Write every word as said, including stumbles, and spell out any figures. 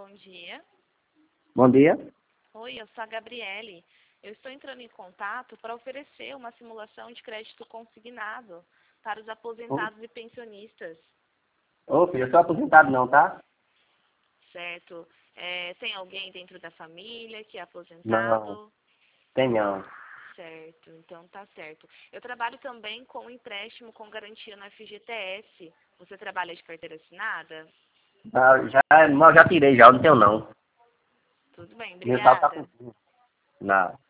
bom dia. Bom dia. Oi, eu sou a Gabriele. Eu estou entrando em contato para oferecer uma simulação de crédito consignado para os aposentados e pensionistas. Ô, filho, eu sou aposentado não, tá? Certo? É, tem alguém dentro da família que é Não, aposentado? tem não. Certo, então tá certo. Eu trabalho também com empréstimo com garantia no F G T S. Você trabalha de carteira assinada? Ah, já, não, já tirei já, não tenho não. Tudo bem, Meu saldo tá obrigada. por cima. Não.